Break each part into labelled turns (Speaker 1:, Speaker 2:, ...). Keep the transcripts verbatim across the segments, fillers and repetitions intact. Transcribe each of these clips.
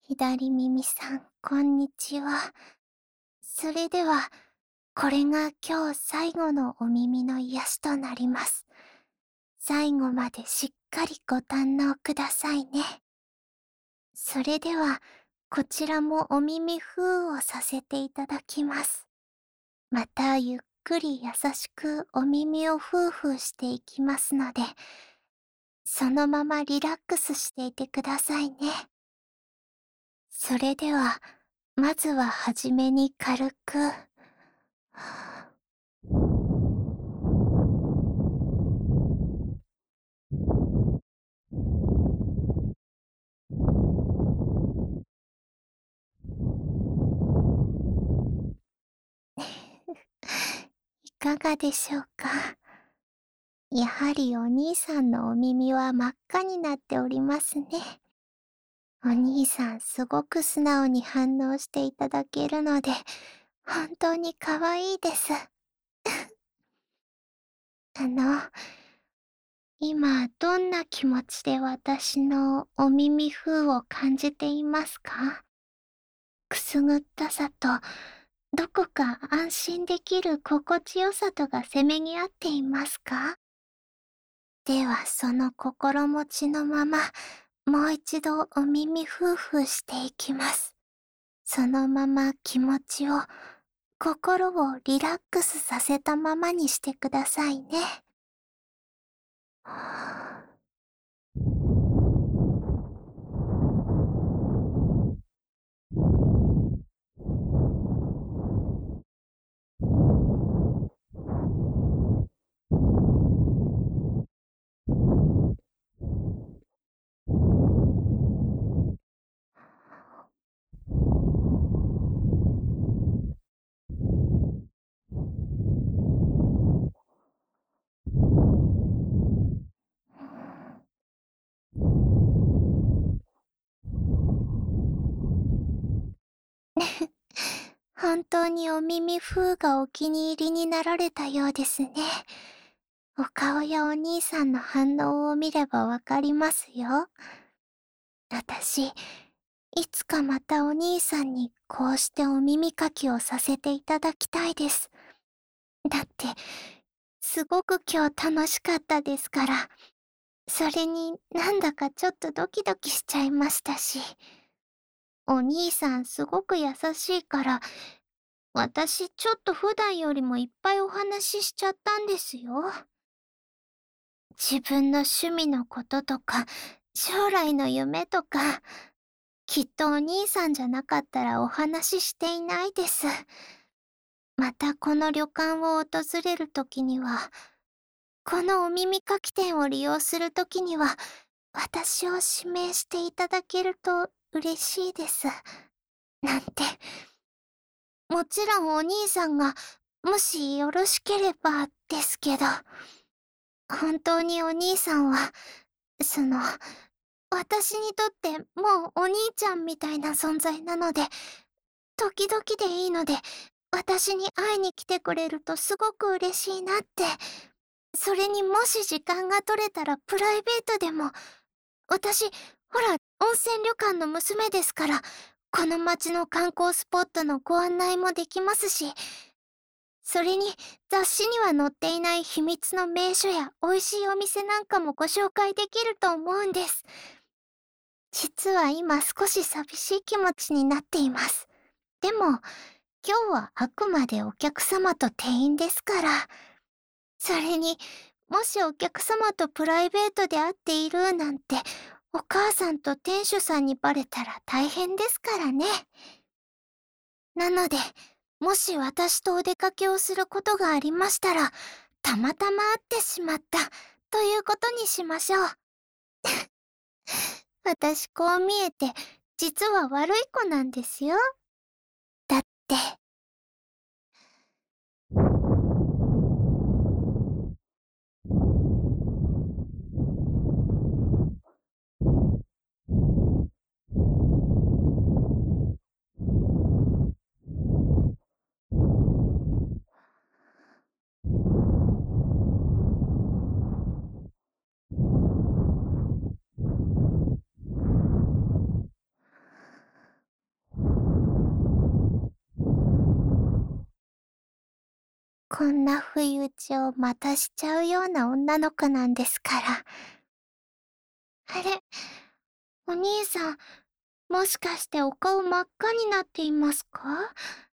Speaker 1: 左耳さん、こんにちは。それでは、これが今日最後のお耳の癒しとなります。最後までしっかりご堪能くださいね。それでは、こちらもお耳ふーをさせていただきます。またゆっくり優しくお耳をふーふーしていきますので、そのままリラックスしていてくださいね。それでは、まずははじめに軽く、いかがでしょうか。やはりお兄さんのお耳は真っ赤になっておりますね。お兄さんすごく素直に反応していただけるので、本当に可愛いです。あの、今どんな気持ちで私のお耳風を感じていますか？くすぐったさと、どこか安心できる心地よさとがせめぎ合っていますか？ではその心持ちのまま、もう一度お耳ふーふーしていきます。そのまま気持ちを、心をリラックスさせたままにしてくださいね。本当にお耳ふーがお気に入りになられたようですね。お顔やお兄さんの反応を見ればわかりますよ。私、いつかまたお兄さんにこうしてお耳かきをさせていただきたいです。だって、すごく今日楽しかったですから。それになんだかちょっとドキドキしちゃいましたし。お兄さんすごく優しいから、私ちょっと普段よりもいっぱいお話ししちゃったんですよ。自分の趣味のこととか、将来の夢とか、きっとお兄さんじゃなかったらお話ししていないです。またこの旅館を訪れるときには、このお耳かき店を利用するときには、私を指名していただけると嬉しいです。なんて。もちろんお兄さんが、もしよろしければですけど、本当にお兄さんは、その、私にとってもうお兄ちゃんみたいな存在なので、時々でいいので、私に会いに来てくれるとすごく嬉しいなって。それにもし時間が取れたらプライベートでも、私、ほら、温泉旅館の娘ですから、この街の観光スポットのご案内もできますし、それに雑誌には載っていない秘密の名所や美味しいお店なんかもご紹介できると思うんです。実は今少し寂しい気持ちになっています。でも、今日はあくまでお客様と店員ですから。それに、もしお客様とプライベートで会っているなんて、お母さんと店主さんにバレたら大変ですからね。なので、もし私とお出かけをすることがありましたら、たまたま会ってしまった、ということにしましょう。私こう見えて、実は悪い子なんですよ。だって。 こんな不意打ちをまたしちゃうような女の子なんですから。あれ、お兄さん、もしかしてお顔真っ赤になっていますか？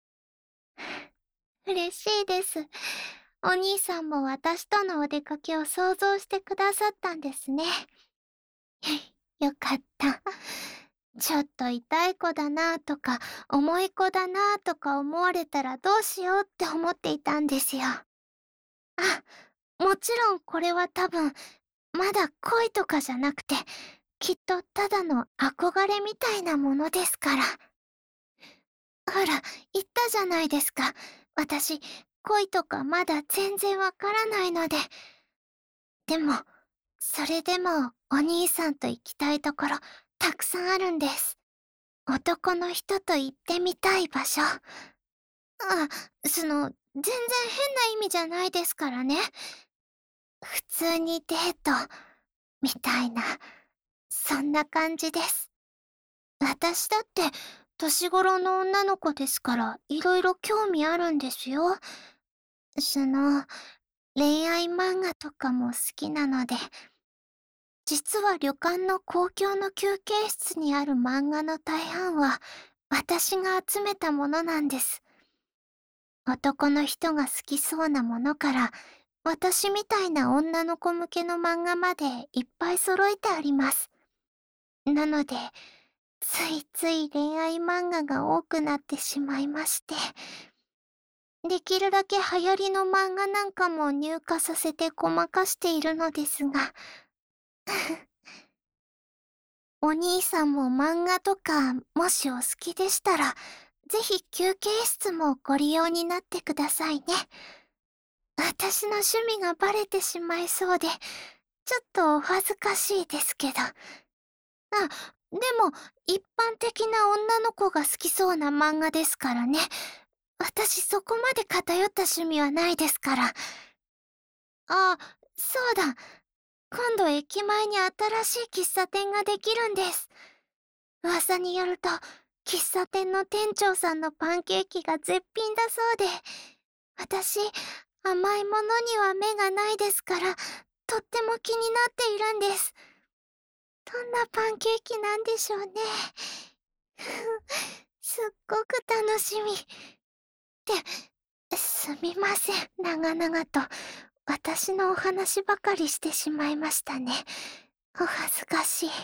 Speaker 1: 嬉しいです。お兄さんも私とのお出かけを想像してくださったんですね。よかった。ちょっと痛い子だなとか、重い子だなとか思われたらどうしようって思っていたんですよ。あ、もちろんこれは多分、まだ恋とかじゃなくて、きっとただの憧れみたいなものですから。ほら、言ったじゃないですか。私、恋とかまだ全然わからないので。でも、それでもお兄さんと行きたいところ、たくさんあるんです。男の人と行ってみたい場所。あ、その、全然変な意味じゃないですからね。普通にデート、みたいな、そんな感じです。私だって、年頃の女の子ですから、いろいろ興味あるんですよ。その、恋愛漫画とかも好きなので、実は旅館の公共の休憩室にある漫画の大半は、私が集めたものなんです。男の人が好きそうなものから、私みたいな女の子向けの漫画までいっぱい揃えてあります。なので、ついつい恋愛漫画が多くなってしまいまして、できるだけ流行りの漫画なんかも入荷させてごまかしているのですが、お兄さんも漫画とかもしお好きでしたら、ぜひ休憩室もご利用になってくださいね。私の趣味がバレてしまいそうで、ちょっとお恥ずかしいですけど。あ、でも、一般的な女の子が好きそうな漫画ですからね。私そこまで偏った趣味はないですから。あ、そうだ。今度駅前に新しい喫茶店ができるんです。噂によると、喫茶店の店長さんのパンケーキが絶品だそうで、私、甘いものには目がないですから、とっても気になっているんです。どんなパンケーキなんでしょうね。すっごく楽しみ。で、すみません。長々と、私のお話ばかりしてしまいましたね。お恥ずかしい。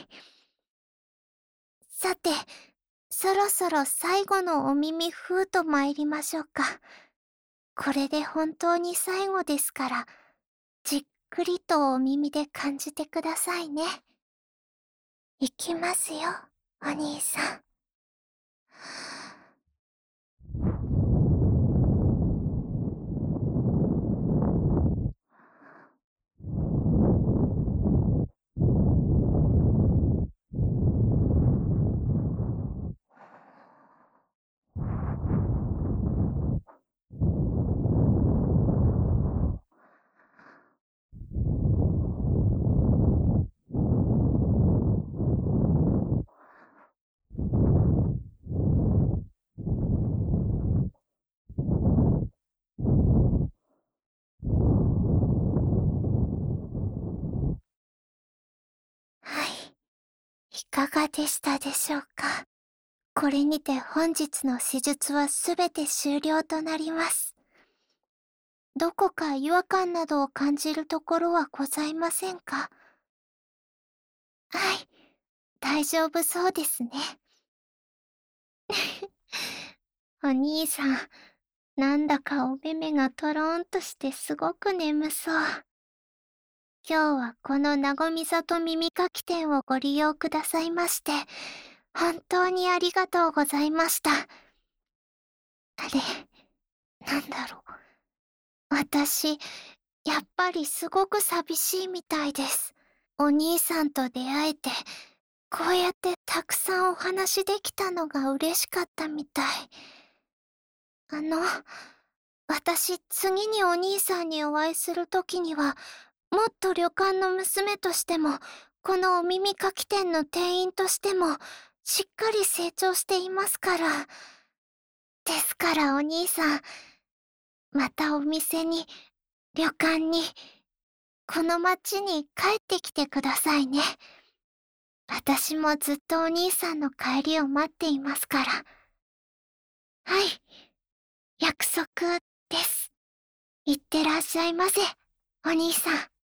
Speaker 1: さて、そろそろ最後のお耳ふーと参りましょうか。これで本当に最後ですから、じっくりとお耳で感じてくださいね。いきますよ、お兄さん。はい。いかがでしたでしょうか。これにて本日の施術はすべて終了となります。どこか違和感などを感じるところはございませんか？はい、大丈夫そうですね。お兄さん、なんだかお目目がとろーんとしてすごく眠そう。今日はこのなごみ里耳かき店をご利用くださいまして、本当にありがとうございました。あれ、なんだろう。私、やっぱりすごく寂しいみたいです。お兄さんと出会えて、こうやってたくさんお話できたのが嬉しかったみたい。あの、私次にお兄さんにお会いするときには、もっと旅館の娘としても、このお耳かき店の店員としても、しっかり成長していますから。ですからお兄さん、 またお店に、旅館に、この町に帰ってきてくださいね。私もずっとお兄さんの帰りを待っていますから。はい、約束です。いってらっしゃいませ、お兄さん。